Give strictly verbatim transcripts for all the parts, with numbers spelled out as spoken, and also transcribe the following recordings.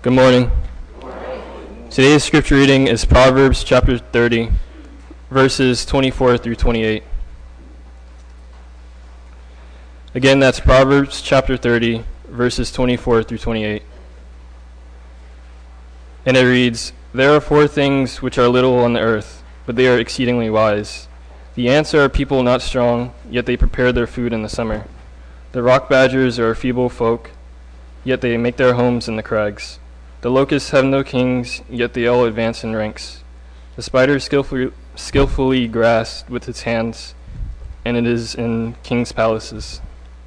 Good morning. Good morning. Today's scripture reading is Proverbs chapter thirty, verses twenty-four through twenty-eight. Again, that's Proverbs chapter thirty, verses twenty-four through twenty-eight. And it reads, "There are four things which are little on the earth, but they are exceedingly wise. The ants are a people not strong, yet they prepare their food in the summer. The rock badgers are a feeble folk, yet they make their homes in the crags. The locusts have no kings, yet they all advance in ranks. The spider skillfully, skillfully grasped with its hands, and it is in kings' palaces."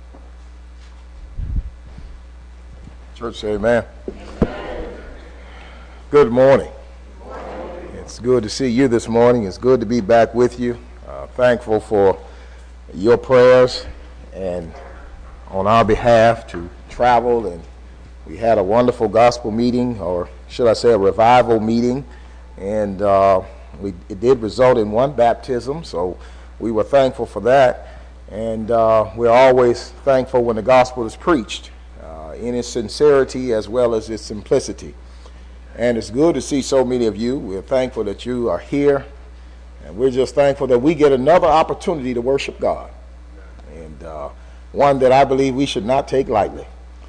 Church say amen. Amen. Good morning. Good morning. It's good to see you this morning. It's good to be back with you. Uh, thankful for your prayers and on our behalf to travel, and we had a wonderful gospel meeting, or should I say a revival meeting, and uh, we, it did result in one baptism, so we were thankful for that. And uh, we're always thankful when the gospel is preached uh, in its sincerity as well as its simplicity. And it's good to see so many of you. We're thankful that you are here, and we're just thankful that we get another opportunity to worship God, and uh, one that I believe we should not take lightly.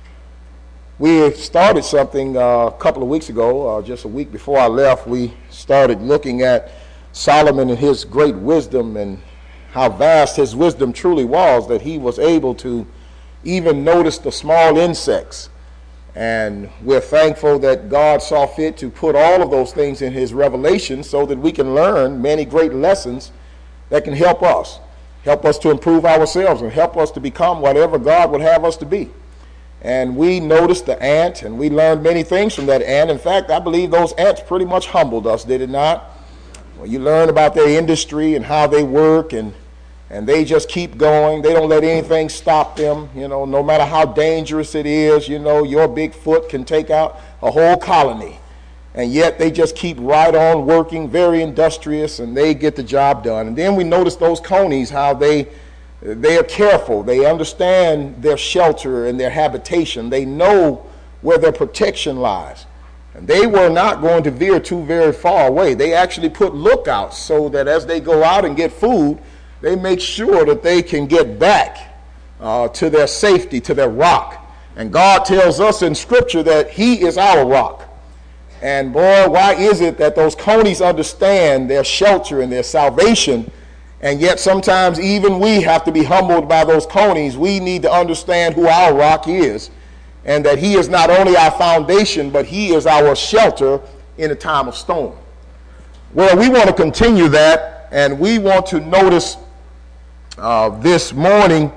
We started something uh, a couple of weeks ago, uh, just a week before I left. We started looking at Solomon and his great wisdom and how vast his wisdom truly was, that he was able to even notice the small insects. And we're thankful that God saw fit to put all of those things in his revelation so that we can learn many great lessons that can help us, help us to improve ourselves and help us to become whatever God would have us to be. And we noticed the ant, and we learned many things from that ant. In fact, I believe those ants pretty much humbled us, did it not? Well, you learn about their industry and how they work, and and they just keep going. They don't let anything stop them. You know, no matter how dangerous it is, you know, your big foot can take out a whole colony. And yet they just keep right on working, very industrious, and they get the job done. And then we notice those conies, how they They are careful. They understand their shelter and their habitation. They know where their protection lies. And they were not going to veer too very far away. They actually put lookouts so that as they go out and get food, they make sure that they can get back uh, to their safety, to their rock. And God tells us in Scripture that He is our rock. And boy, why is it that those conies understand their shelter and their salvation? And yet sometimes even we have to be humbled by those conies. We need to understand who our rock is, and that He is not only our foundation, but He is our shelter in a time of storm. Well, we want to continue that, and we want to notice uh, this morning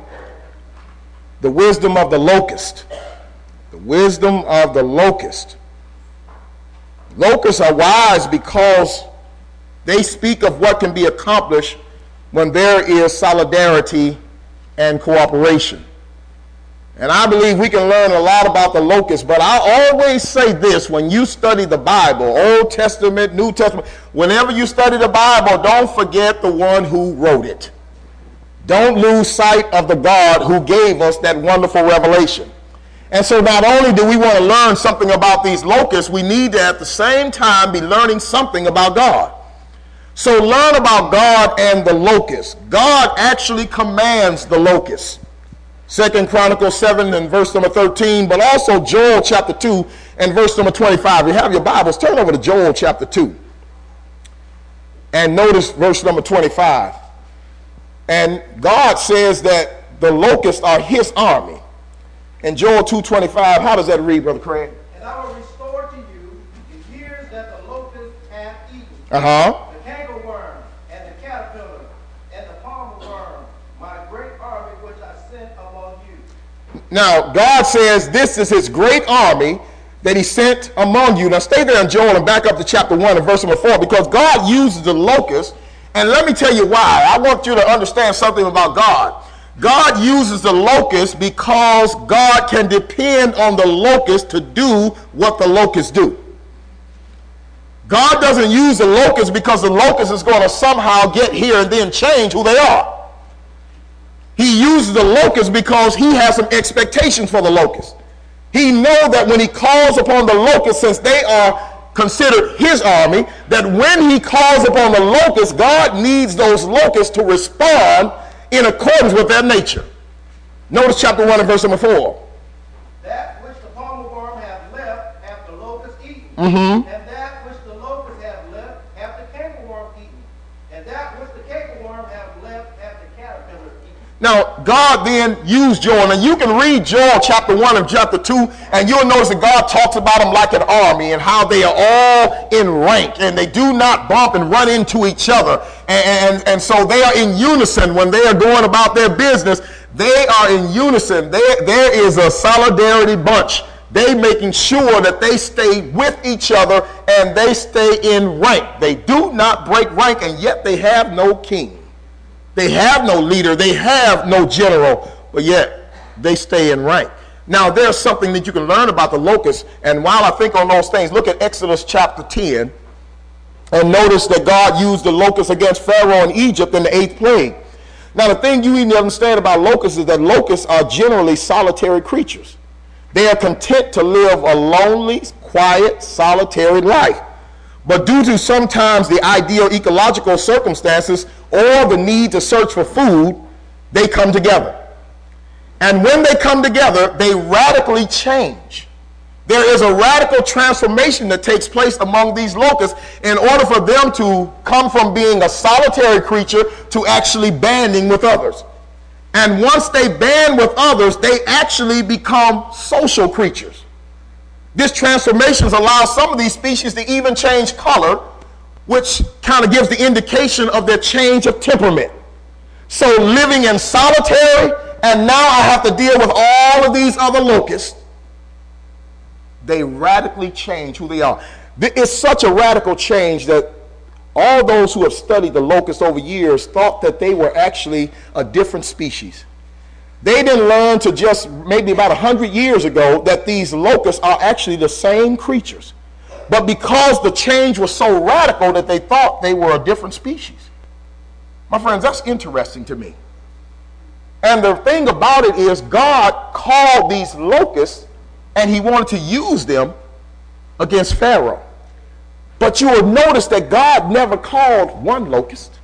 the wisdom of the locust. The wisdom of the locust. Locusts are wise because they speak of what can be accomplished when there is solidarity and cooperation. And I believe we can learn a lot about the locust, but I always say this: when you study the Bible, Old Testament, New Testament, whenever you study the Bible, don't forget the one who wrote it. Don't lose sight of the God who gave us that wonderful revelation. And so not only do we want to learn something about these locusts, we need to at the same time be learning something about God. So learn about God and the locust. God actually commands the locust. Second Chronicles seven and verse number thirteen, but also Joel chapter two and verse number twenty-five. If you have your Bibles, turn over to Joel chapter two. And notice verse number twenty-five. And God says that the locusts are His army. In Joel two twenty-five, how does that read, Brother Craig? "And I will restore to you the years that the locust hath eaten. Uh-huh. Now, God says this is His great army that He sent among you. Now, stay there in Joel and back up to chapter one and verse number four, because God uses the locust, and let me tell you why. I want you to understand something about God. God uses the locust because God can depend on the locust to do what the locusts do. God doesn't use the locust because the locust is going to somehow get here and then change who they are. He uses the locust because He has some expectations for the locust. He knows that when he calls upon the locusts, since they are considered his army, that when he calls upon the locusts, God needs those locusts to respond in accordance with their nature. Notice chapter one and verse number four. That which the palmer worm hath left hath the locust eaten, Mm-hmm. and that which the locust hath left hath the cankerworm eaten, and that which the cankerworm hath left hath the caterpillar eaten. Now, God then used Joel, and you can read Joel chapter one and chapter two, and you'll notice that God talks about them like an army and how they are all in rank, and they do not bump and run into each other. And, and, and so they are in unison when they are going about their business. They are in unison. There, there is a solidarity bunch. They making sure that they stay with each other and they stay in rank. They do not break rank, and yet they have no king. They have no leader. They have no general, but yet they stay in rank. Now, there's something that you can learn about the locusts, and while I think on those things, look at Exodus chapter ten, and notice that God used the locusts against Pharaoh in Egypt in the eighth plague. Now, the thing you need to understand about locusts is that locusts are generally solitary creatures. They are content to live a lonely, quiet, solitary life. But due to sometimes the ideal ecological circumstances or the need to search for food, they come together. And when they come together, they radically change. There is a radical transformation that takes place among these locusts in order for them to come from being a solitary creature to actually banding with others. And once they band with others, they actually become social creatures. This transformation allows some of these species to even change color, which kind of gives the indication of their change of temperament. So living in solitary, and now I have to deal with all of these other locusts, they radically change who they are. It's such a radical change that all those who have studied the locusts over years thought that they were actually a different species. They didn't learn to just maybe about one hundred years ago that these locusts are actually the same creatures. But because the change was so radical that they thought they were a different species. My friends, that's interesting to me. And the thing about it is God called these locusts and he wanted to use them against Pharaoh. But you will notice that God never called one locust.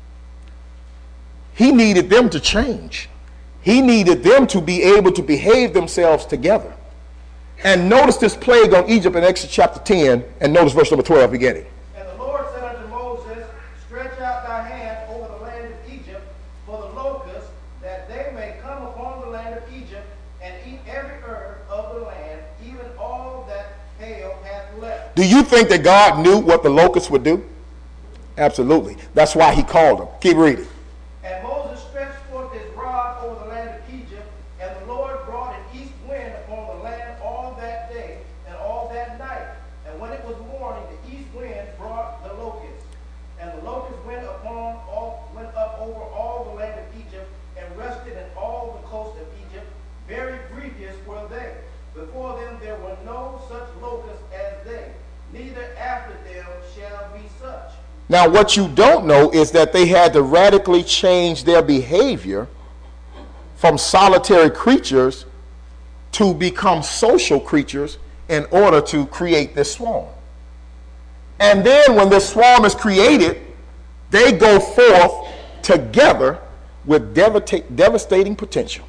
He needed them to change. He needed them to be able to behave themselves together. And notice this plague on Egypt in Exodus chapter ten, and notice verse number twelve beginning. And the Lord said unto Moses, stretch out thy hand over the land of Egypt for the locusts, that they may come upon the land of Egypt and eat every herb of the land, even all that hail hath left. Do you think that God knew what the locusts would do? Absolutely. That's why he called them. Keep reading. And Moses stretched forth his rod over the land of Egypt, and the Lord brought an east wind upon the land all that day and all that night. And when it was morning, the east wind brought the locusts. And the locusts went upon all went up over all the land of Egypt, and rested in all the coast of Egypt. Very grievous were they. Before them there were no such locusts as they, neither after them shall be such. Now, what you don't know is that they had to radically change their behavior from solitary creatures to become social creatures in order to create this swarm. And then when this swarm is created, they go forth together with devasta- devastating potential.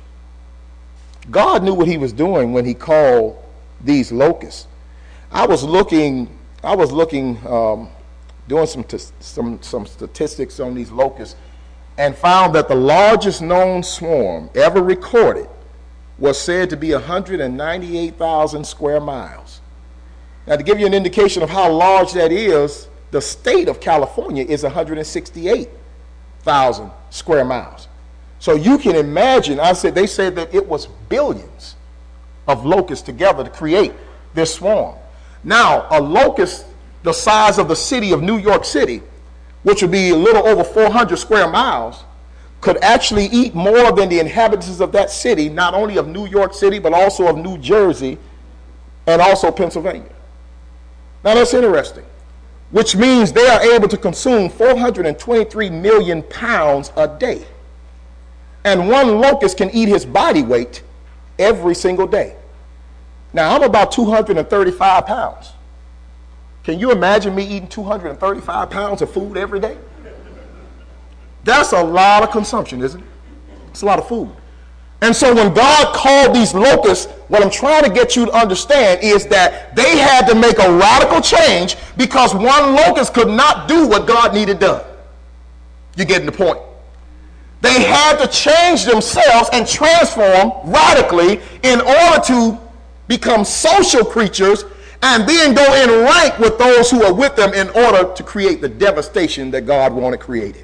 God knew what he was doing when he called these locusts. I was looking, I was looking, um, doing some, t- some, some statistics on these locusts, and found that the largest known swarm ever recorded was said to be one hundred ninety-eight thousand square miles. Now, to give you an indication of how large that is, the state of California is one hundred sixty-eight thousand square miles. So you can imagine, I said, they said that it was billions of locusts together to create this swarm. Now, a locust the size of the city of New York City, which would be a little over four hundred square miles, could actually eat more than the inhabitants of that city, not only of New York City, but also of New Jersey and also Pennsylvania. Now that's interesting, which means they are able to consume four hundred twenty-three million pounds a day. And one locust can eat his body weight every single day. Now, I'm about two hundred thirty-five pounds. Can you imagine me eating two hundred thirty-five pounds of food every day? That's a lot of consumption, isn't it? It's a lot of food. And so when God called these locusts, what I'm trying to get you to understand is that they had to make a radical change because one locust could not do what God needed done. You're getting the point. They had to change themselves and transform radically in order to become social creatures and then go in rank with those who are with them in order to create the devastation that God wanted created.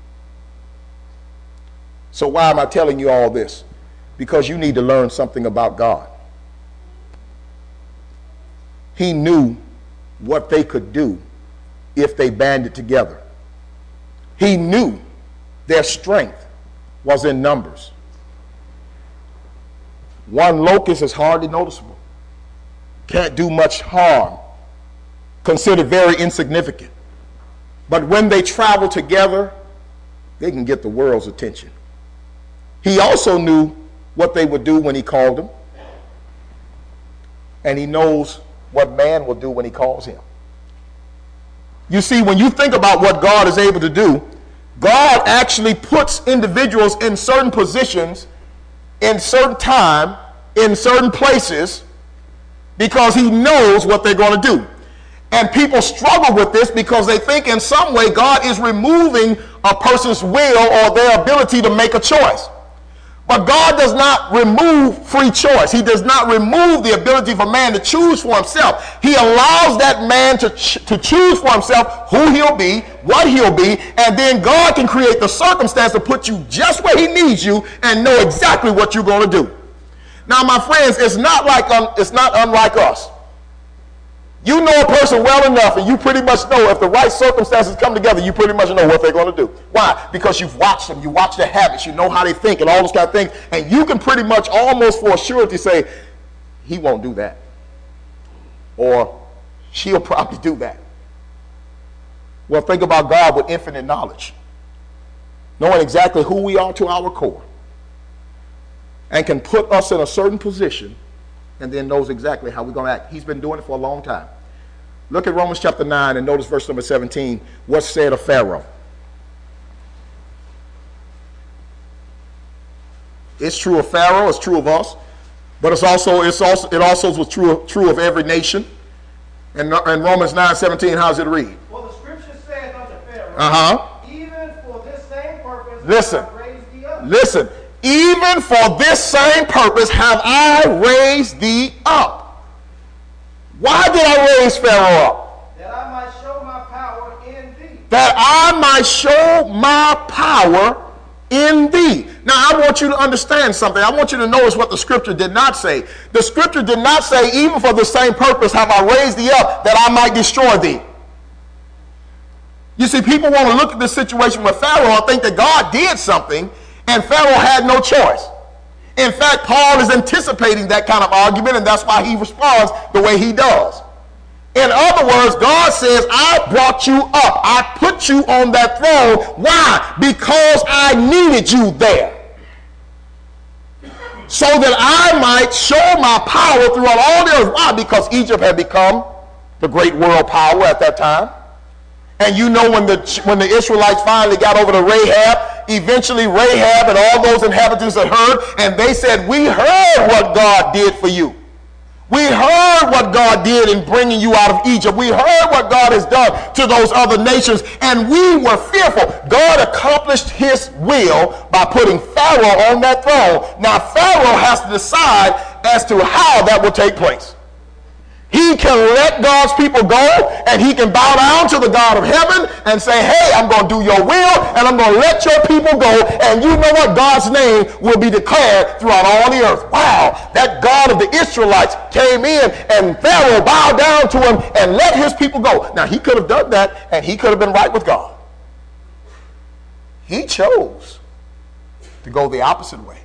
So why am I telling you all this? Because you need to learn something about God. He knew what they could do if they banded together. He knew their strength was in numbers. One locust is hardly noticeable. Can't do much harm. Considered very insignificant. But when they travel together, they can get the world's attention. He also knew what they would do when he called them. And he knows what man will do when he calls him. You see, when you think about what God is able to do, God actually puts individuals in certain positions, in certain time, in certain places, because he knows what they're going to do. And people struggle with this because they think in some way God is removing a person's will or their ability to make a choice. But God does not remove free choice. He does not remove the ability for man to choose for himself. He allows that man to, ch- to choose for himself who he'll be, what he'll be, and then God can create the circumstance to put you just where he needs you and know exactly what you're going to do. Now, my friends, it's not like um, it's not unlike us. You know a person well enough, and you pretty much know if the right circumstances come together, you pretty much know what they're going to do. Why? Because you've watched them, you watch their habits, you know how they think, and all those kind of things, and you can pretty much almost for surety say, he won't do that, or she'll probably do that. Well, think about God with infinite knowledge, knowing exactly who we are to our core, and can put us in a certain position and then knows exactly how we're going to act. He's been doing it for a long time. Look at Romans chapter nine and notice verse number seventeen. What's said of Pharaoh? It's true of Pharaoh, it's true of us, but it's also it's also it also was true of, true of every nation. And in Romans nine seventeen, how does it read? Well, the scripture says unto Pharaoh, uh-huh. even for this same purpose listen, have I raised thee up. Listen. Even for this same purpose have I raised thee up. Why did I raise Pharaoh up? That I might show my power in thee. That I might show my power in thee. Now, I want you to understand something. I want you to notice what the scripture did not say. The scripture did not say, even for the same purpose have I raised thee up, that I might destroy thee. You see, people want to look at this situation with Pharaoh and think that God did something, and Pharaoh had no choice. In fact, Paul is anticipating that kind of argument, and that's why he responds the way he does. In other words, God says, I brought you up. I put you on that throne. Why? Because I needed you there. So that I might show my power throughout all the earth. Why? Because Egypt had become the great world power at that time. And you know when the when the Israelites finally got over to Rahab, eventually Rahab and all those inhabitants had heard, and they said, we heard what God did for you. We heard what God did in bringing you out of Egypt. We heard what God has done to those other nations, and we were fearful. God accomplished his will by putting Pharaoh on that throne. Now Pharaoh has to decide as to how that will take place. He can let God's people go, and he can bow down to the God of heaven and say, hey, I'm going to do your will, and I'm going to let your people go, and you know what? God's name will be declared throughout all the earth. Wow, that God of the Israelites came in, and Pharaoh bowed down to him and let his people go. Now, he could have done that, and he could have been right with God. He chose to go the opposite way.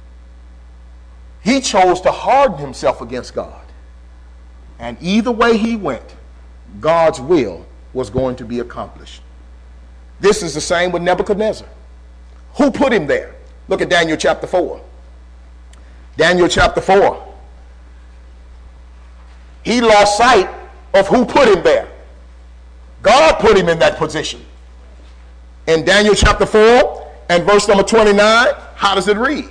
He chose to harden himself against God. And either way he went, God's will was going to be accomplished. This is the same with Nebuchadnezzar. Who put him there? Look at Daniel chapter four. Daniel chapter four. He lost sight of who put him there. God put him in that position. In Daniel chapter four and verse number twenty-nine, how does it read?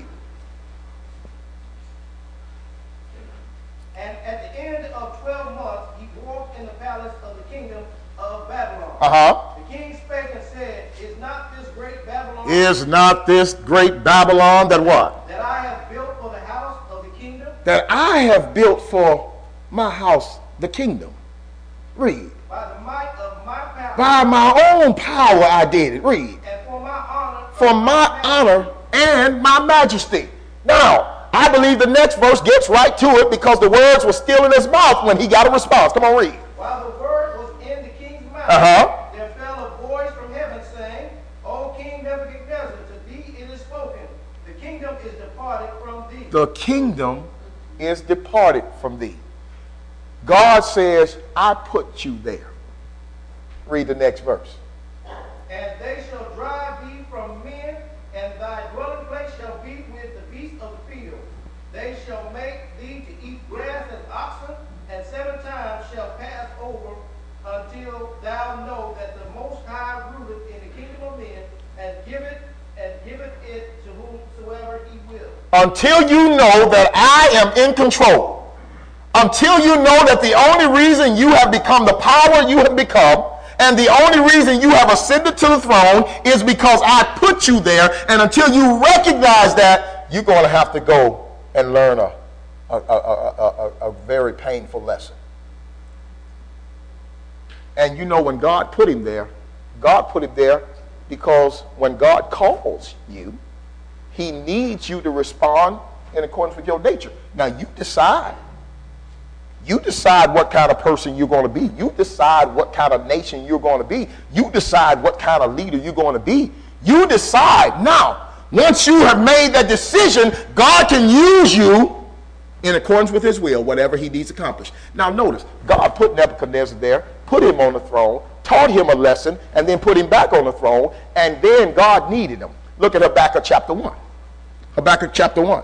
And at the end of twelve months, he walked in the palace of the kingdom of Babylon. Uh-huh. The king spake and said, Is not this great Babylon? Is not this great Babylon that what? That I have built for the house of the kingdom? That I have built for my house, the kingdom. Read. By the might of my power. By my own power I did it. Read. And for my honor. For my honor and my majesty. Now, I believe the next verse gets right to it because the words were still in his mouth when he got a response. Come on, read. While the word was in the king's mouth, Uh-huh. there fell a voice from heaven saying, O King Nebuchadnezzar, to thee it is spoken, the kingdom is departed from thee. The kingdom is departed from thee. God says, I put you there. Read the next verse. And they shall drive thee from men, and thy dwelling place shall be with the beasts of the field. They shall make thee to eat grass as oxen, and seven times shall pass over until thou know that the Most High ruleth in the kingdom of men, and giveth and giveth it to whomsoever he will. Until you know that I am in control. Until you know that the only reason you have become the power you have become, and the only reason you have ascended to the throne is because I put you there. And until you recognize that, you're going to have to go and learn a, a, a, a, a, a very painful lesson. And you know when God put him there, God put him there because when God calls you, he needs you to respond in accordance with your nature. Now you decide. You decide what kind of person you're going to be. You decide what kind of nation you're going to be. You decide what kind of leader you're going to be. You decide. Now, once you have made that decision, God can use you in accordance with his will, whatever he needs accomplished. Now, notice, God put Nebuchadnezzar there, put him on the throne, taught him a lesson, and then put him back on the throne, and then God needed him. Look at Habakkuk chapter one. Habakkuk chapter one.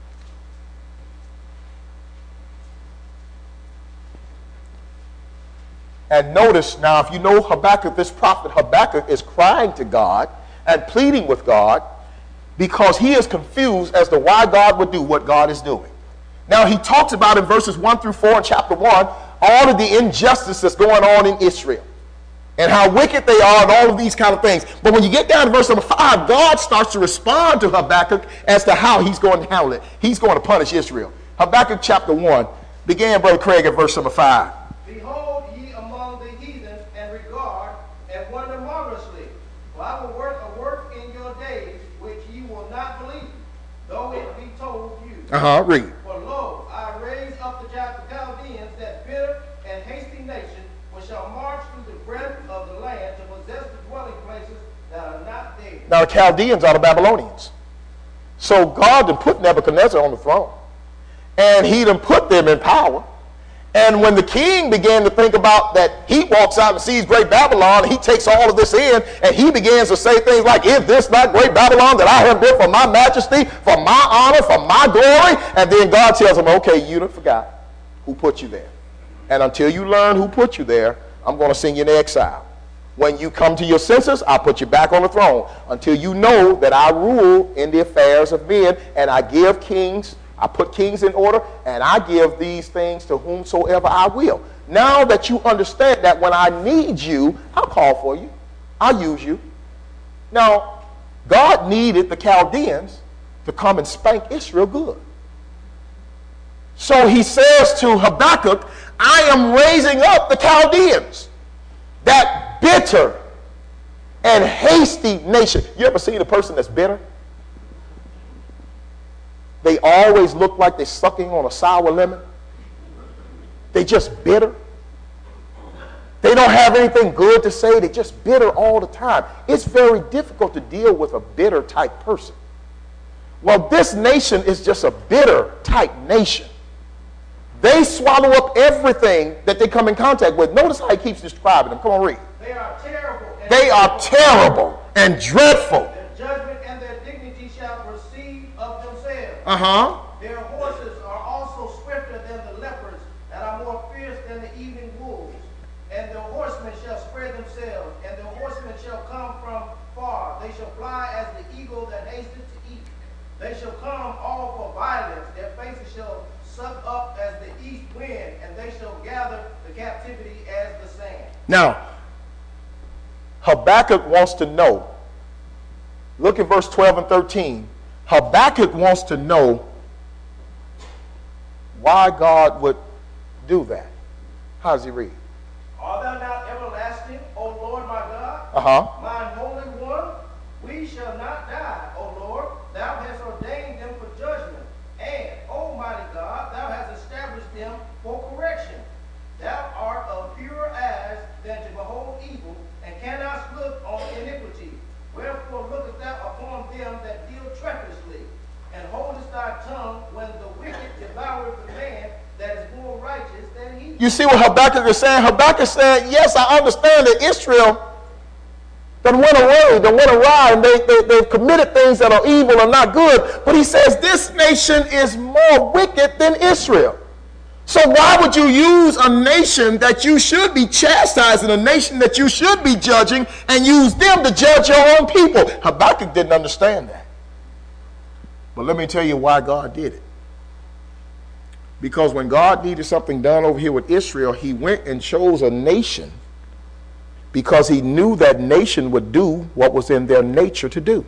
And notice now, if you know Habakkuk, this prophet Habakkuk is crying to God and pleading with God because he is confused as to why God would do what God is doing. Now, he talks about in verses one through four in chapter one, all of the injustice that's going on in Israel and how wicked they are and all of these kind of things. But when you get down to verse number five, God starts to respond to Habakkuk as to how he's going to handle it. He's going to punish Israel. Habakkuk chapter one, began, Brother Craig, at verse number five. Behold ye among the heathens, and regard, and wonder marvelously. For I will work a work in your days, which ye will not believe, though it be told you. Uh-huh, read. For lo, I raise up the Chaldeans, that bitter and hasty nation, which shall march through the breadth of the land to possess the dwelling places that are not theirs. Now the Chaldeans are the Babylonians. So God done put Nebuchadnezzar on the throne. And he done put them in power. And when the king began to think about that, he walks out and sees great Babylon, and he takes all of this in, and he begins to say things like, is this not great Babylon that I have built for my majesty, for my honor, for my glory? And then God tells him, okay, you done forgot who put you there. And until you learn who put you there, I'm going to send you into exile. When you come to your senses, I'll put you back on the throne until you know that I rule in the affairs of men, and I give kings, I put kings in order, and I give these things to whomsoever I will. Now that you understand that when I need you, I'll call for you. I'll use you. Now, God needed the Chaldeans to come and spank Israel good. So he says to Habakkuk, I am raising up the Chaldeans, that bitter and hasty nation. You ever seen a person that's bitter? They always look like they're sucking on a sour lemon. They just bitter. They don't have anything good to say. They're just bitter all the time. It's very difficult to deal with a bitter type person. Well, this nation is just a bitter type nation. They swallow up everything that they come in contact with. Notice how he keeps describing them. Come on, read. They are terrible. And They are terrible and dreadful. Their judgment and their dignity shall proceed of themselves. Uh-huh. Their horses are also swifter than the leopards, and are more fierce horsemen shall spread themselves, and their horsemen shall come from far. They shall fly as the eagle that hasteth to eat. They shall come all for violence. Their faces shall suck up as the east wind, and they shall gather the captivity as the sand. Now, Habakkuk wants to know. Look at verse twelve and thirteen. Habakkuk wants to know why God would do that. How does he read? Art thou not everlasting, O Lord my God? Uh-huh. Mine holy one, we shall not die, O Lord. Thou hast ordained them for judgment. And, Almighty God, thou hast established them for correction. Thou art of purer eyes than to behold evil, and cannot look on iniquity. Wherefore lookest thou upon them that deal treacherously, and holdest thy tongue when the wicked devoureth the man that is more righteous than he. You see what Habakkuk is saying? Habakkuk is saying, yes, I understand that Israel done went away, done went awry, and they, they, they've committed things that are evil and not good. But he says this nation is more wicked than Israel. So why would you use a nation that you should be chastising, a nation that you should be judging, and use them to judge your own people? Habakkuk didn't understand that. But let me tell you why God did it. Because when God needed something done over here with Israel, he went and chose a nation because he knew that nation would do what was in their nature to do.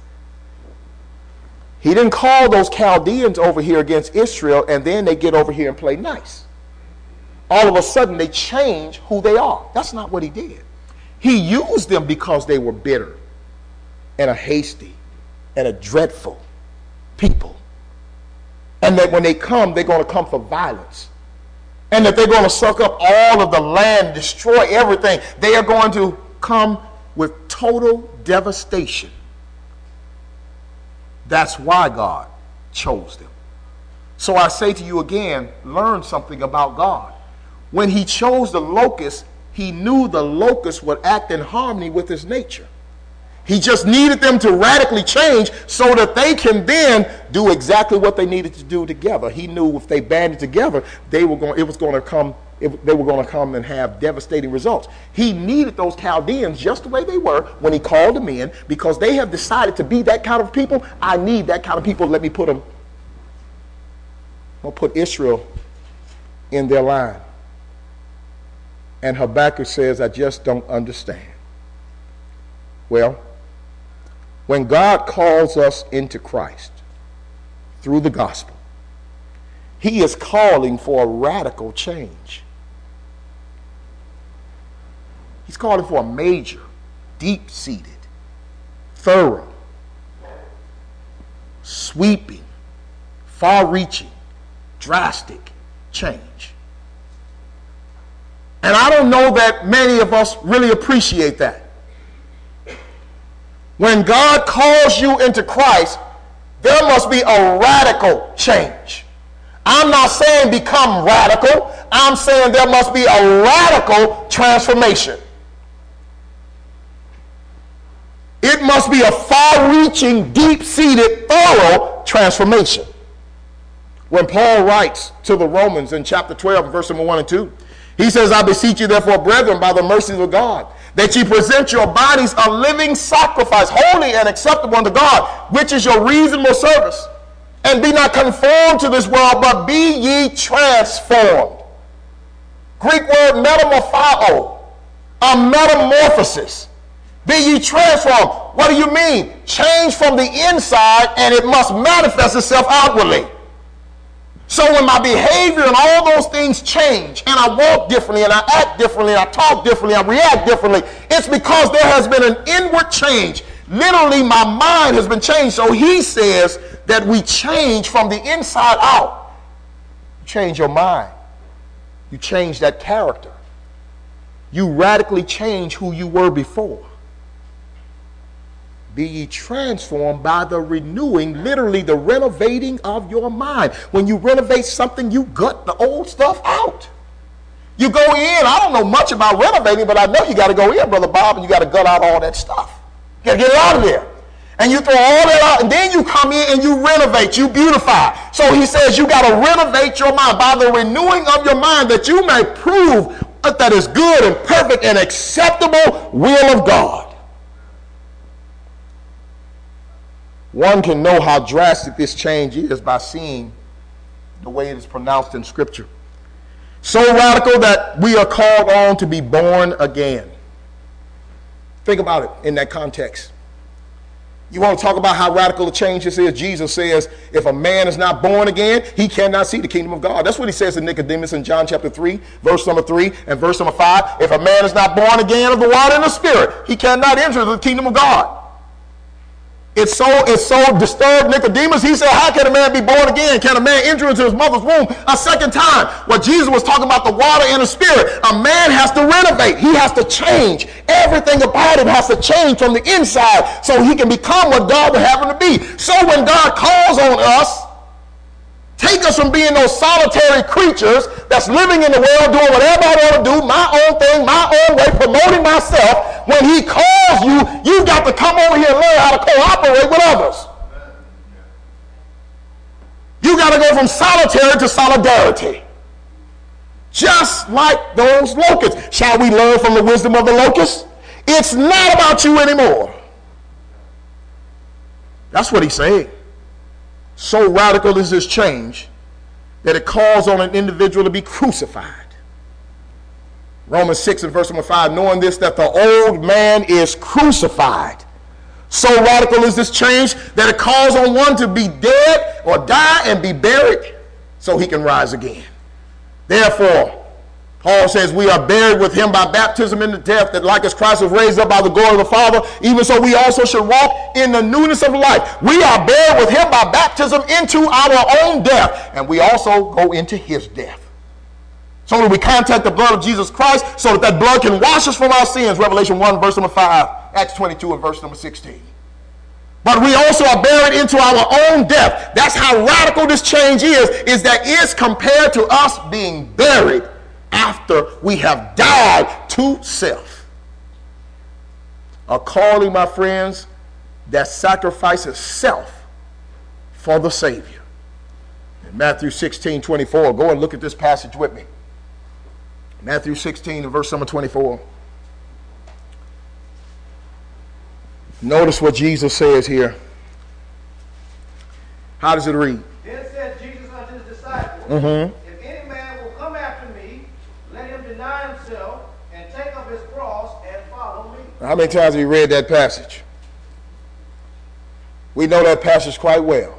He didn't call those Chaldeans over here against Israel and then they get over here and play nice. All of a sudden they change who they are. That's not what he did. He used them because they were bitter and a hasty and a dreadful people. And that when they come, they're going to come for violence. And that they're going to suck up all of the land, destroy everything. They are going to come with total devastation. That's why God chose them. So I say to you again, learn something about God. When he chose the locusts, he knew the locusts would act in harmony with his nature. He just needed them to radically change so that they can then do exactly what they needed to do together. He knew if they banded together, they were going. It was going to come. It, they were going to come and have devastating results. He needed those Chaldeans just the way they were when he called them in, because they have decided to be that kind of people. I need that kind of people. Let me put them. I'll put Israel in their line. And Habakkuk says, I just don't understand. Well, when God calls us into Christ through the gospel, he is calling for a radical change. He's calling for a major, deep-seated, thorough, sweeping, far-reaching, drastic change. And I don't know that many of us really appreciate that. When God calls you into Christ, there must be a radical change. I'm not saying become radical. I'm saying there must be a radical transformation. It must be a far-reaching, deep-seated, thorough transformation. When Paul writes to the Romans in chapter twelve, verse number one and two, he says, I beseech you therefore, brethren, by the mercies of God, that ye present your bodies a living sacrifice, holy and acceptable unto God, which is your reasonable service. And be not conformed to this world, but be ye transformed. Greek word metamorpho, a metamorphosis. Be ye transformed. What do you mean? Change from the inside, and it must manifest itself outwardly. So when my behavior and all those things change, and I walk differently, and I act differently, and I talk differently, I react differently, it's because there has been an inward change. Literally, my mind has been changed. So he says that we change from the inside out. You change your mind. You change that character. You radically change who you were before. Be ye transformed by the renewing, literally the renovating of your mind. When you renovate something, you gut the old stuff out. You go in, I don't know much about renovating, but I know you got to go in, Brother Bob, and you got to gut out all that stuff. You got to get it out of there. And you throw all that out, and then you come in and you renovate, you beautify. So he says you got to renovate your mind by the renewing of your mind, that you may prove that is good and perfect and acceptable will of God. One can know how drastic this change is by seeing the way it is pronounced in Scripture. So radical that we are called on to be born again. Think about it in that context. You want to talk about how radical a change this is? Jesus says, if a man is not born again, he cannot see the kingdom of God. That's what he says to Nicodemus in John chapter three, verse number three and verse number five. If a man is not born again of the water and the Spirit, he cannot enter the kingdom of God. It's so, it's so disturbed Nicodemus. He said, how can a man be born again? Can a man enter into his mother's womb a second time? Well, Jesus was talking about the water and the Spirit. A man has to renovate. He has to change. Everything about him has to change from the inside so he can become what God would have him to be. So when God calls on us, take us from being those solitary creatures that's living in the world doing whatever I want to do, my own thing, my own way, promoting myself. When he calls you, you've got to come over here and learn how to cooperate with others. You got to go from solitary to solidarity. Just like those locusts. Shall we learn from the wisdom of the locusts? It's not about you anymore. That's what he's saying. So radical is this change that it calls on an individual to be crucified. Romans six and verse number five, knowing this, that the old man is crucified. So radical is this change that it calls on one to be dead or die and be buried so he can rise again. Therefore, Paul says we are buried with him by baptism into death, that like as Christ was raised up by the glory of the Father, even so we also should walk in the newness of life. We are buried with him by baptism into our own death, and we also go into his death. So that we contact the blood of Jesus Christ, so that that blood can wash us from our sins. Revelation one, verse number five, Acts twenty-two and verse number sixteen. But we also are buried into our own death. That's how radical this change is, is that it's compared to us being buried after we have died to self. A calling, my friends, that sacrifices self for the Savior. In Matthew sixteen, twenty-four, go and look at this passage with me. Matthew sixteen and verse number twenty-four. Notice what Jesus says here. How does it read? Then said Jesus unto his disciples, Mm-hmm. if any man will come after me, let him deny himself and take up his cross and follow me. How many times have you read that passage? We know that passage quite well.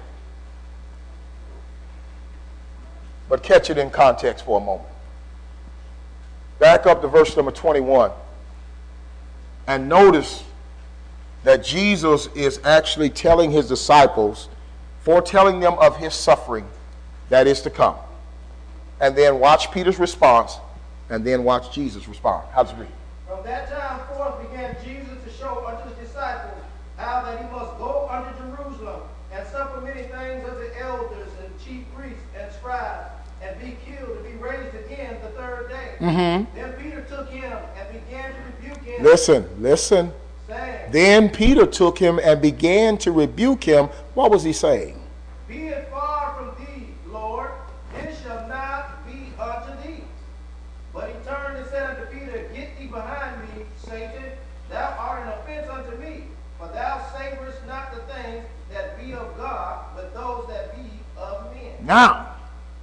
But catch it in context for a moment. Back up to verse number twenty-one. And notice that Jesus is actually telling his disciples, foretelling them of his suffering that is to come. And then watch Peter's response, and then watch Jesus respond. How does it read? From that time forth began Jesus to show unto his disciples how that he must go unto Jerusalem and suffer many things of the elders and chief priests and scribes, and be killed and be raised again the third day. Mm-hmm. Then Peter took him and began to rebuke him. Listen, listen. Saying, Then Peter took him and began to rebuke him. What was he saying? be it far from thee, Lord, this shall not be unto thee. But he turned and said unto Peter, get thee behind me, Satan. Thou art an offense unto me, for thou savorest not the things that be of God, but those that be of men. Now,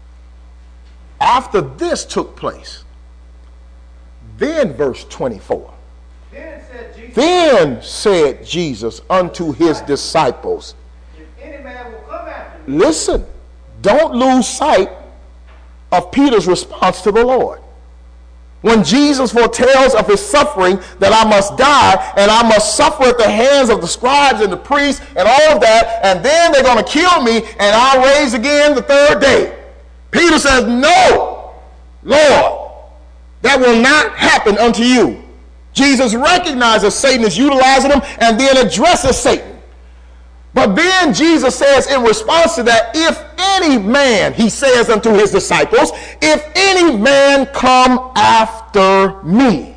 after this took place, then verse twenty-four. Then said Jesus, Then said Jesus unto his disciples, if any man will come after me, listen, don't lose sight of Peter's response to the Lord. When Jesus foretells of his suffering, that I must die and I must suffer at the hands of the scribes and the priests and all of that, and then they're going to kill me and I'll raise again the third day. Peter says, no, Lord, that will not happen unto you. Jesus recognizes Satan is utilizing him and then addresses Satan. But then Jesus says in response to that, if any man, he says unto his disciples, if any man come after me.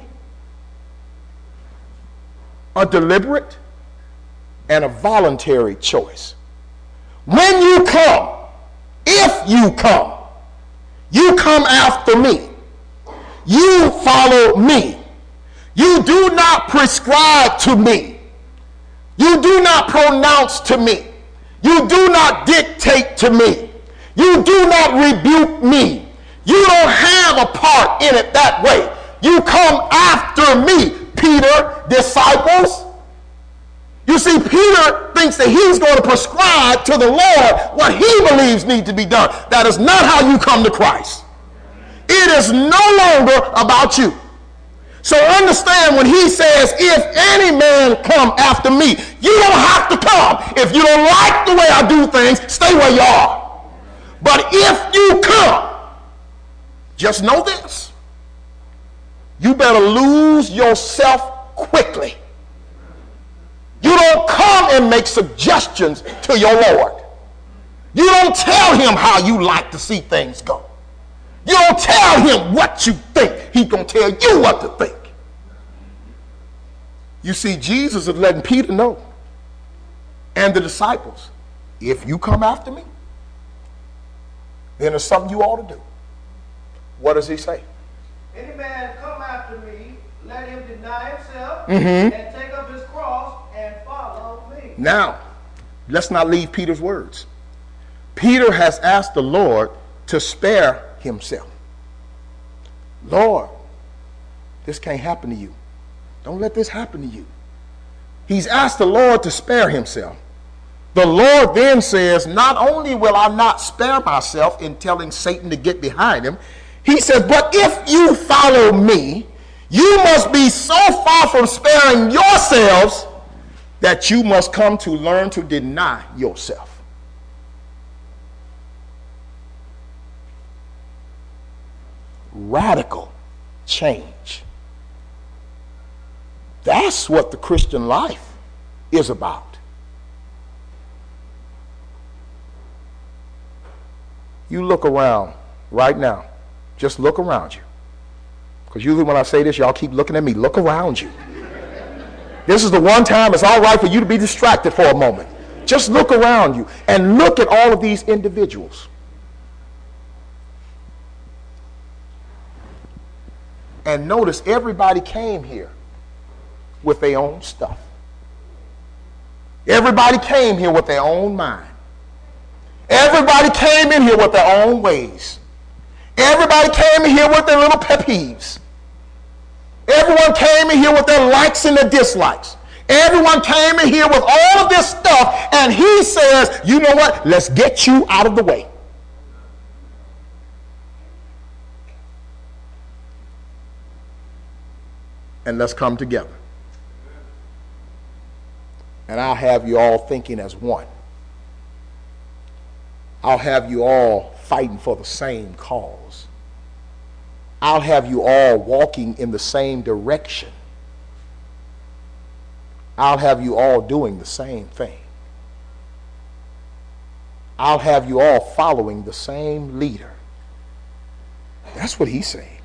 A deliberate and a voluntary choice. When you come, if you come, you come after me. You follow me. You do not prescribe to me. You do not pronounce to me. You do not dictate to me. You do not rebuke me. You don't have a part in it that way. You come after me, Peter, disciples. You see, Peter thinks that he's going to prescribe to the Lord what he believes needs to be done. That is not how you come to Christ. It is no longer about you. So understand when he says, if any man come after me, you don't have to come. If you don't like the way I do things, stay where you are. But if you come, just know this. You better lose yourself quickly. You don't come and make suggestions to your Lord. You don't tell him how you like to see things go. You don't tell him what you think. He's going to tell you what to think. You see, Jesus is letting Peter know, and the disciples, if you come after me, then there's something you ought to do. What does he say? Any man come after me, let him deny himself Mm-hmm. and take up his cross and follow me. Now, let's not leave Peter's words. Peter has asked the Lord to spare himself. Lord, this can't happen to you. Don't let this happen to you. He's asked the Lord to spare himself. The Lord then says, not only will I not spare myself in telling Satan to get behind him, he says, but if you follow me, you must be so far from sparing yourselves that you must come to learn to deny yourself. Radical change. That's what the Christian life is about. You look around right now. Just look around you. Because usually when I say this, y'all keep looking at me. Look around you. This is the one time it's all right for you to be distracted for a moment. Just look around you and look at all of these individuals. And notice everybody came here with their own stuff. Everybody came here with their own mind. Everybody came in here with their own ways. Everybody came in here with their little pet peeves. Everyone came in here with their likes and their dislikes. Everyone came in here with all of this stuff, and he says, you know what? Let's get you out of the way. And let's come together. And I'll have you all thinking as one. I'll have you all fighting for the same cause. I'll have you all walking in the same direction. I'll have you all doing the same thing. I'll have you all following the same leader. That's what he's saying.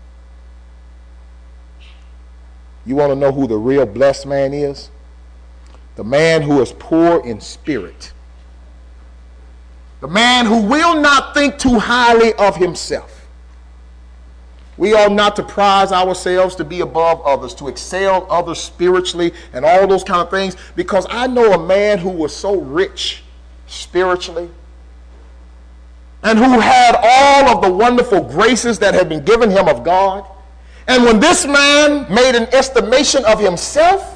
You want to know who the real blessed man is? The man who is poor in spirit. The man who will not think too highly of himself. We ought not to prize ourselves to be above others, to excel others spiritually and all those kind of things, because I know a man who was so rich spiritually and who had all of the wonderful graces that had been given him of God. And when this man made an estimation of himself,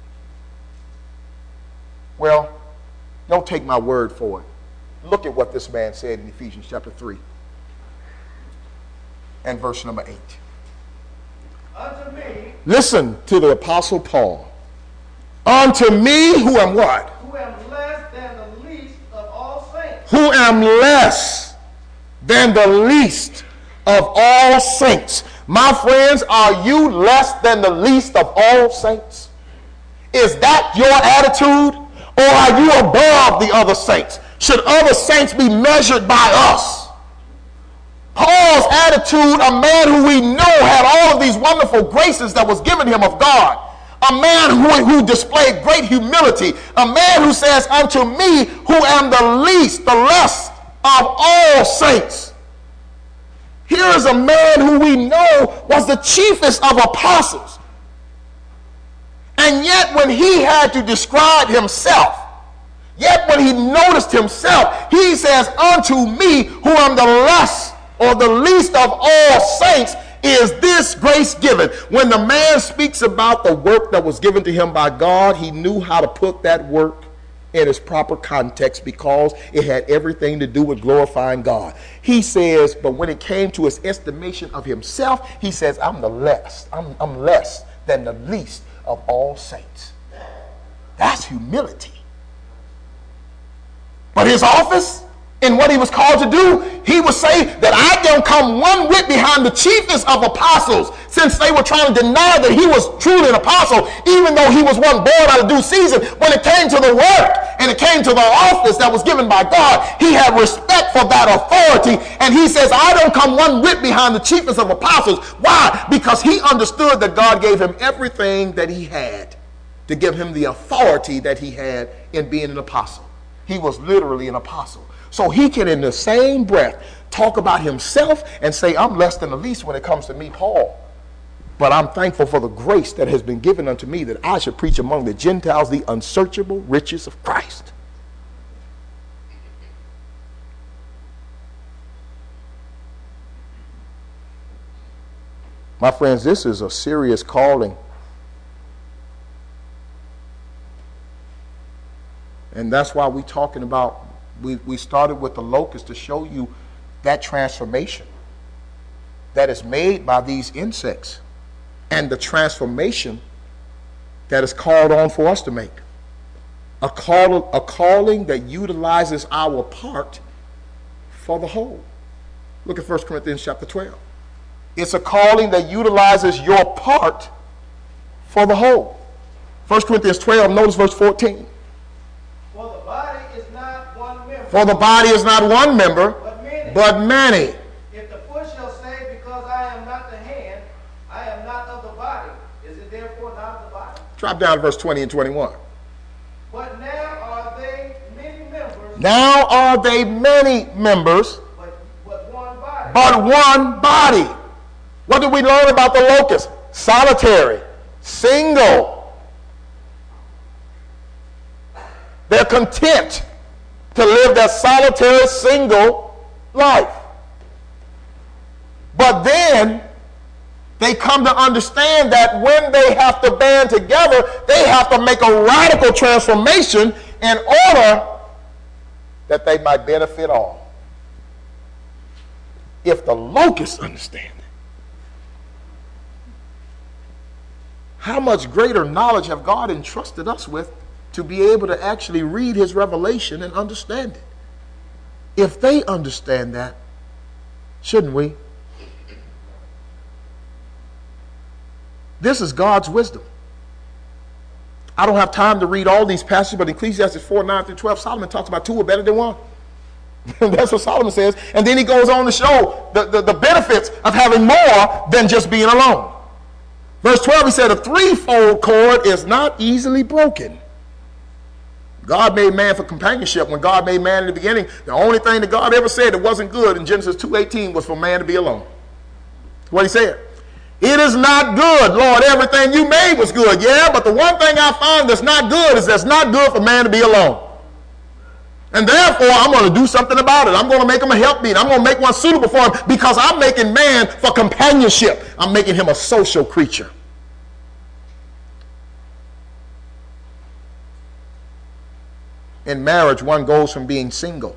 well, don't take my word for it. Look at what this man said in Ephesians chapter three and verse number eight. Unto me, listen to the Apostle Paul. Unto me, who am what? who am less than the least of all saints. Who am less than the least of all saints. My friends, are you less than the least of all saints? Is that your attitude? Or are you above the other saints? Should other saints be measured by us? Paul's attitude, a man who we know had all of these wonderful graces that was given him of God. A man who, who displayed great humility. A man who says, unto me, who am the least, the less of all saints. Here is a man who we know was the chiefest of apostles. And yet when he had to describe himself, yet when he noticed himself, he says, unto me who am the less or the least of all saints is this grace given. When the man speaks about the work that was given to him by God, he knew how to put that work in its proper context because it had everything to do with glorifying God. He says, but when it came to his estimation of himself, he says, I'm the less. I'm, I'm less than the least of all saints. That's humility. But his office and what he was called to do, he would say that I don't come one whit behind the chiefest of apostles, since they were trying to deny that he was truly an apostle, even though he was one born out of due season. When it came to the work and it came to the office that was given by God, he had respect for that authority. And he says, I don't come one whit behind the chiefest of apostles. Why? Because he understood that God gave him everything that he had to give him the authority that he had in being an apostle. He was literally an apostle. So he can, in the same breath, talk about himself and say, I'm less than the least when it comes to me, Paul. But I'm thankful for the grace that has been given unto me that I should preach among the Gentiles the unsearchable riches of Christ. My friends, this is a serious calling. And that's why we're talking about, we, we started with the locust to show you that transformation that is made by these insects and the transformation that is called on for us to make. A, call, a calling that utilizes our part for the whole. Look at First Corinthians chapter twelve. It's a calling that utilizes your part for the whole. First Corinthians twelve, notice verse fourteen. For the body is not one member. For the body is not one member, But many. but many. If the foot shall say, because I am not the hand, I am not of the body, is it therefore not of the body? Drop down to verse twenty and twenty-one. But now are they many members, Now are they many members, but, but one body. but one body. What did we learn about the locust? Solitary, single. They're content to live that solitary, single life. But then they come to understand that when they have to band together, they have to make a radical transformation in order that they might benefit all. If the locusts understand it, how much greater knowledge have God entrusted us with to be able to actually read his revelation and understand it? If they understand that, shouldn't we? This is God's wisdom. I don't have time to read all these passages, but Ecclesiastes four, nine through twelve, Solomon talks about two are better than one. That's what Solomon says. And then he goes on to show the, the, the benefits of having more than just being alone. Verse twelve, he said, a threefold cord is not easily broken. God made man for companionship. When God made man in the beginning, the only thing that God ever said that wasn't good in Genesis two eighteen was for man to be alone. That's what he said. It is not good, Lord. Everything you made was good. Yeah, but the one thing I find that's not good is that's not good for man to be alone. And therefore, I'm going to do something about it. I'm going to make him a helpmeet. I'm going to make one suitable for him because I'm making man for companionship. I'm making him a social creature. In marriage, one goes from being single,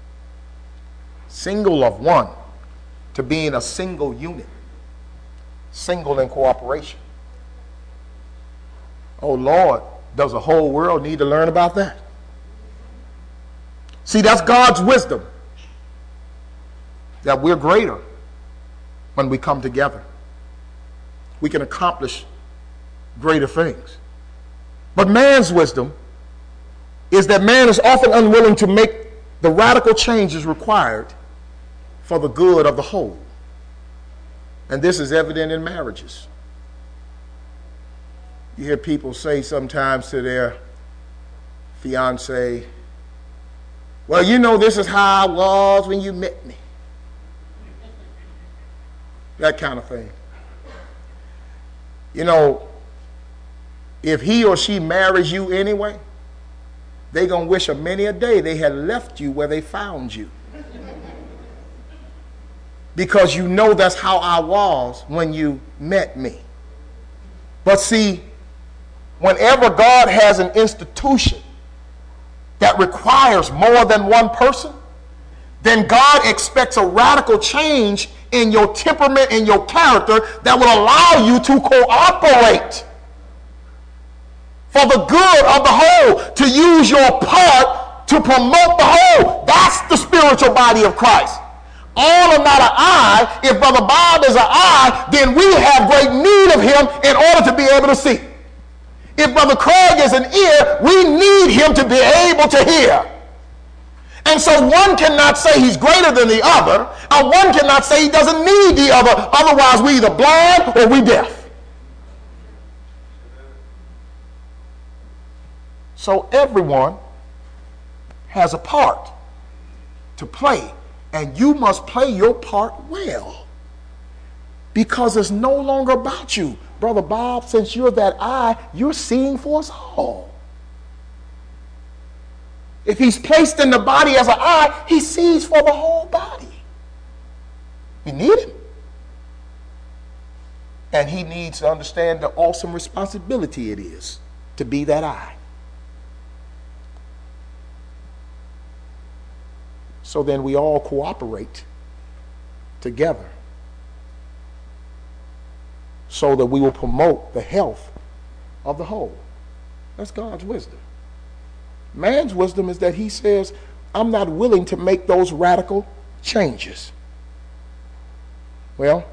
single of one, to being a single unit, single in cooperation. Oh Lord, does the whole world need to learn about that? See, that's God's wisdom, that we're greater when we come together. We can accomplish greater things. But man's wisdom is that man is often unwilling to make the radical changes required for the good of the whole. And this is evident in marriages. You hear people say sometimes to their fiancé, well, you know, this is how I was when you met me. that kind of thing. You know, if he or she marries you anyway, they're going to wish a many a day they had left you where they found you. Because you know that's how I was when you met me. But see, whenever God has an institution that requires more than one person, then God expects a radical change in your temperament and your character that will allow you to cooperate for the good of the whole, to use your part to promote the whole. That's the spiritual body of Christ. All are not an eye. If Brother Bob is an eye, then we have great need of him in order to be able to see. If Brother Craig is an ear, we need him to be able to hear. And so one cannot say he's greater than the other, and one cannot say he doesn't need the other. Otherwise, we either blind or we deaf. So everyone has a part to play, and you must play your part well, because it's no longer about you. Brother Bob, since you're that eye, you're seeing for us all. If he's placed in the body as an eye, he sees for the whole body. We need him. And he needs to understand the awesome responsibility it is to be that eye. So then we all cooperate together so that we will promote the health of the whole. That's God's wisdom. Man's wisdom is that he says, I'm not willing to make those radical changes. Well,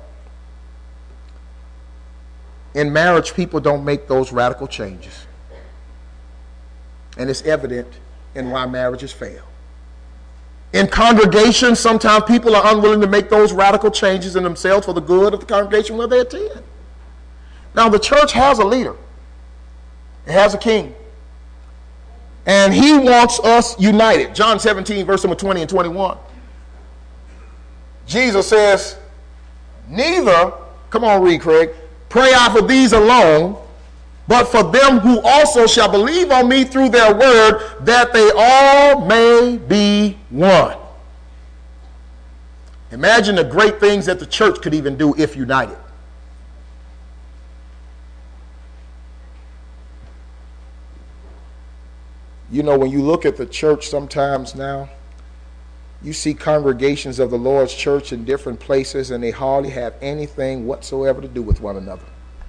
in marriage, people don't make those radical changes. And it's evident in why marriages fail. In congregations, sometimes people are unwilling to make those radical changes in themselves for the good of the congregation where they attend. Now, the church has a leader. It has a king. And he wants us united. John seventeen, verse number twenty and twenty-one. Jesus says, neither, come on, read, Craig, pray I for these alone, but for them who also shall believe on me through their word, that they all may be one. Imagine the great things that the church could even do if united. You know, when you look at the church sometimes now, you see congregations of the Lord's church in different places, and they hardly have anything whatsoever to do with one another.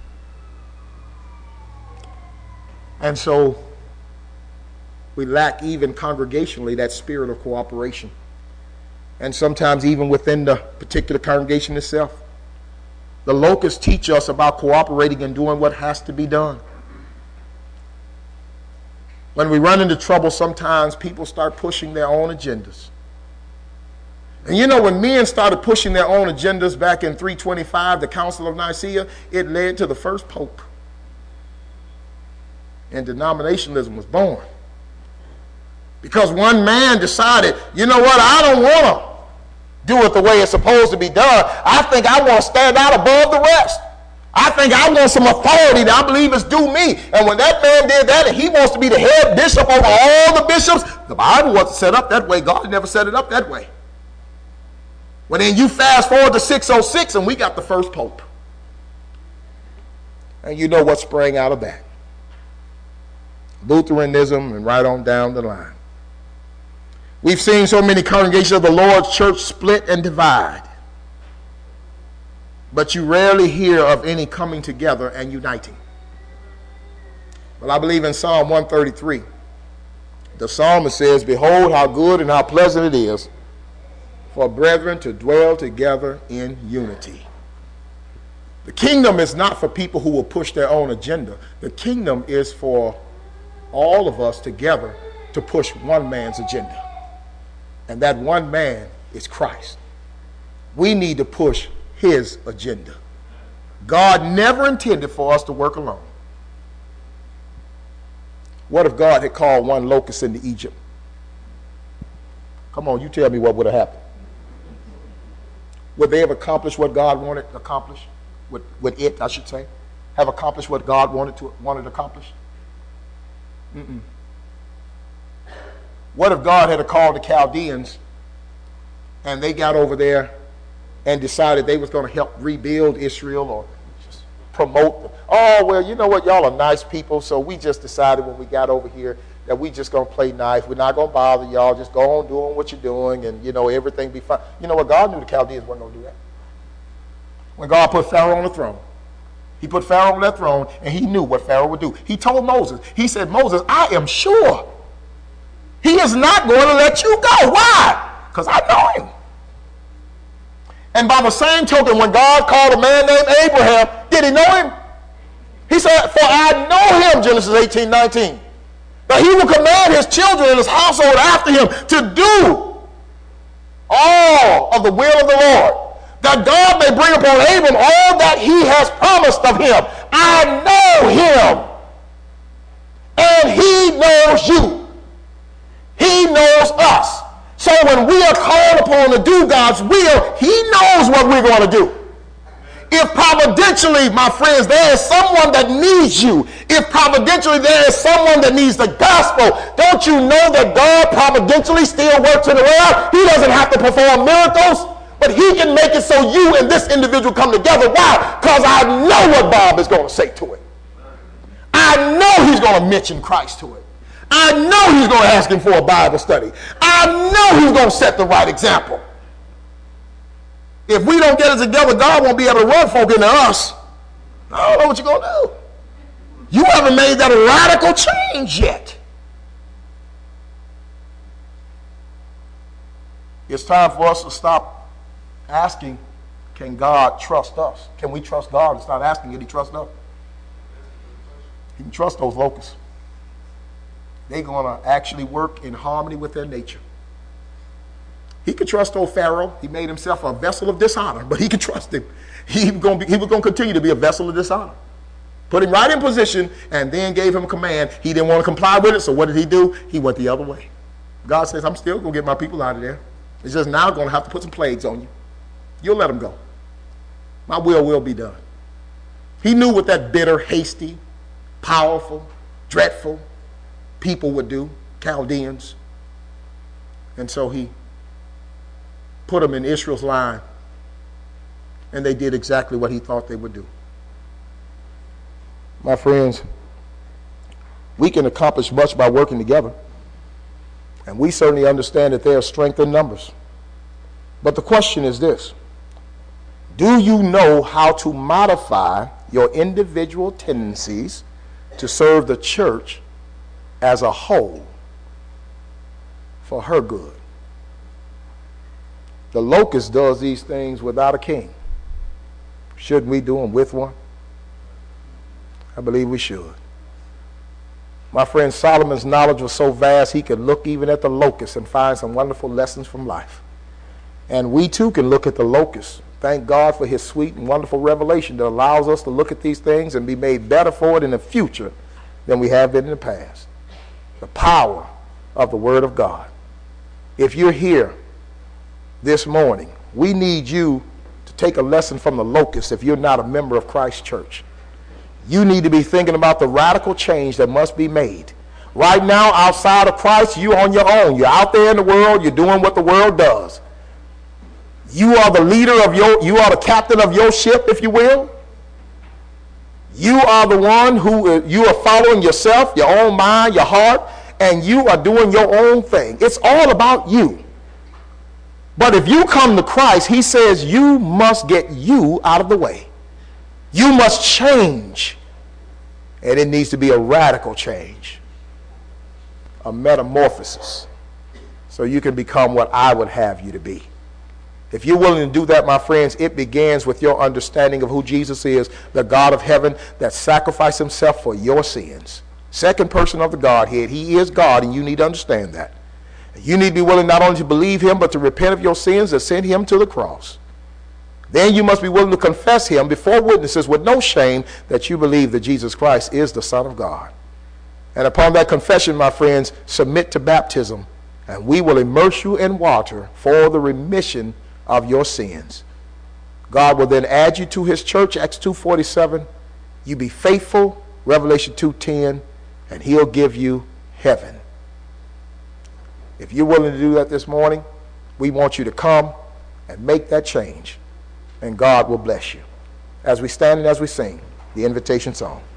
And so we lack even congregationally that spirit of cooperation. And sometimes even within the particular congregation itself. The locusts teach us about cooperating and doing what has to be done. When we run into trouble, sometimes people start pushing their own agendas. And you know, when men started pushing their own agendas back in three twenty-five, the Council of Nicaea, it led to the first pope. And denominationalism was born. Because one man decided, you know what, I don't want to do it the way it's supposed to be done. I think I want to stand out above the rest. I think I want some authority that I believe is due me. And when that man did that, and he wants to be the head bishop over all the bishops, the Bible wasn't set up that way. God never set it up that way. Well, then you fast forward to six oh six, and we got the first pope. And you know what sprang out of that. Lutheranism, and right on down the line. We've seen so many congregations of the Lord's church split and divide. But you rarely hear of any coming together and uniting. Well, I believe in Psalm one thirty-three, the psalmist says, behold how good and how pleasant it is for brethren to dwell together in unity. The kingdom is not for people who will push their own agenda. The kingdom is for all of us together to push one man's agenda. And that one man is Christ. We need to push his agenda. God never intended for us to work alone. What if God had called one locust into Egypt? Come on, you tell me what would have happened. would they have accomplished what God wanted to accomplish? Would, would it, I should say, have accomplished what God wanted to wanted to accomplish? Mm-mm. What if God had called the Chaldeans and they got over there and decided they was going to help rebuild Israel or just promote them? Oh, well, you know what? Y'all are nice people, so we just decided when we got over here that we just going to play nice. We're not going to bother y'all. Just go on doing what you're doing and, you know, everything be fine. You know what? God knew the Chaldeans weren't going to do that. When God put Pharaoh on the throne, he put Pharaoh on that throne, and he knew what Pharaoh would do. He told Moses, he said, Moses, I am sure he is not going to let you go. Why? Because I know him. And by the same token, when God called a man named Abraham, did he know him? He said, for I know him, Genesis eighteen nineteen, that he will command his children and his household after him to do all of the will of the Lord, that God may bring upon Abram all that he has promised of him. I know him, and he knows you. He knows us. So when we are called upon to do God's will, he knows what we're going to do. If providentially, my friends, there is someone that needs you, if providentially there is someone that needs the gospel, don't you know that God providentially still works in the world? He doesn't have to perform miracles, but he can make it so you and this individual come together. Why? Because I know what Bob is going to say to it. I know he's going to mention Christ to it. I know he's going to ask him for a Bible study. I know he's going to set the right example. If we don't get it together, God won't be able to run folk into us. I don't know what you're going to do. You haven't made that radical change yet. It's time for us to stop asking, can God trust us? Can we trust God and start asking, can he trust us? He can trust those locusts. They're going to actually work in harmony with their nature. He could trust old Pharaoh. He made himself a vessel of dishonor, but he could trust him. He was going to be, he was going to continue to be a vessel of dishonor. Put him right in position and then gave him a command. He didn't want to comply with it, so what did he do? He went the other way. God says, I'm still going to get my people out of there. It's just now going to have to put some plagues on you. You'll let them go. My will will be done. He knew what that bitter, hasty, powerful, dreadful people would do, Chaldeans. And so he put them in Israel's line, and they did exactly what he thought they would do. My friends, we can accomplish much by working together, and we certainly understand that there is strength in numbers. But the question is this: do you know how to modify your individual tendencies to serve the church as a whole for her good? The locust does these things without a king. Shouldn't we do them with one? I believe we should. My friend, Solomon's knowledge was so vast he could look even at the locusts and find some wonderful lessons from life. And we too can look at the locusts. Thank God for his sweet and wonderful revelation that allows us to look at these things and be made better for it in the future than we have been in the past. The power of the Word of God. If you're here this morning, we need you to take a lesson from the locusts if you're not a member of Christ Church. You need to be thinking about the radical change that must be made. Right now, outside of Christ, you're on your own. You're out there in the world. You're doing what the world does. You are the leader of your, you are the captain of your ship, if you will. You are the one who, uh, you are following yourself, your own mind, your heart, and you are doing your own thing. It's all about you. But if you come to Christ, he says you must get you out of the way. You must change. And it needs to be a radical change. A metamorphosis. So you can become what I would have you to be. If you're willing to do that, my friends, it begins with your understanding of who Jesus is, the God of heaven that sacrificed himself for your sins. Second person of the Godhead. He is God, and you need to understand that. You need to be willing not only to believe him, but to repent of your sins and send him to the cross. Then you must be willing to confess him before witnesses with no shame that you believe that Jesus Christ is the Son of God. And upon that confession, my friends, submit to baptism, and we will immerse you in water for the remission of your sins. God will then add you to his church, Acts two forty-seven. You be faithful, Revelation two ten, and he'll give you heaven. If you're willing to do that this morning, we want you to come and make that change, and God will bless you. As we stand and as we sing the invitation song.